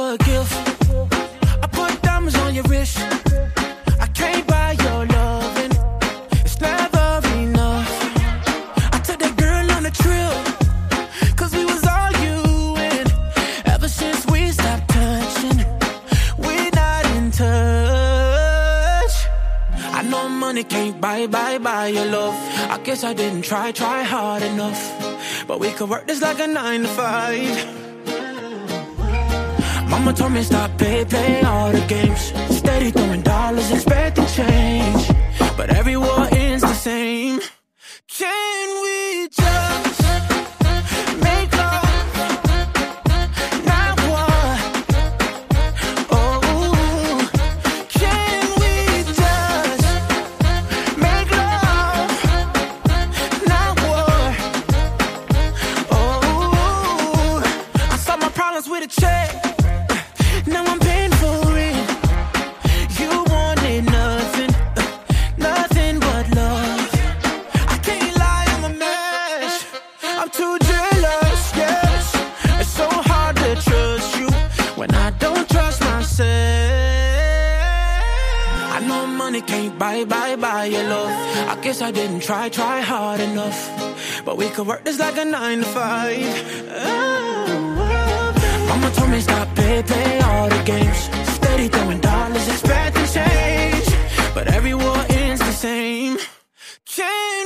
a gift. I put diamonds on your wrist. I can't buy your loving. It's never enough. I took that girl on a trip, 'cause we was arguing. Ever since we stopped touching, we're not in touch. I know money can't buy your love. I guess I didn't try hard enough. But we could work this like a 9 to 5. Mama told me stop, play all the games. Steady throwing dollars, expecting change. But every war ends the same. Can we just make love? Not what? Oh, can we just make love? Not what? Oh, I solved my problems with a check. Now I'm paying for it. You wanted nothing, nothing but love. I can't lie, I'm a mess. I'm too jealous, yes. It's so hard to trust you when I don't trust myself. I know money can't buy your love. I guess I didn't try hard enough. But we could work this like a 9 to 5. Mama told me stop, play all the games. Steady throwing dollars, expecting change. But every war ends the same. Change.